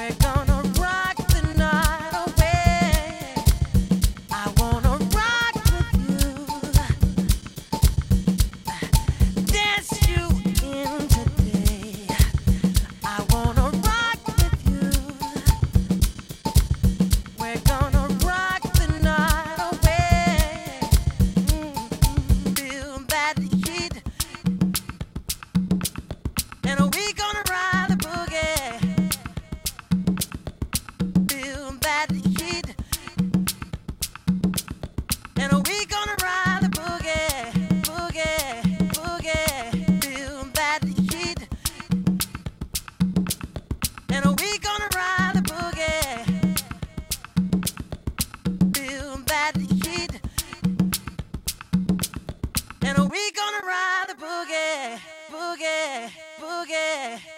We're gonna rock the night away. I wanna rock with you, dance you in today. I wanna rock with you. We're gonna rock the night away. Feel that heat, and we gonna ride the boogie. Feel that heat, and we gonna ride the boogie, boogie, boogie. Feel that heat, and we gonna ride the boogie. Feel that heat, and we gonna ride the boogie, boogie, boogie.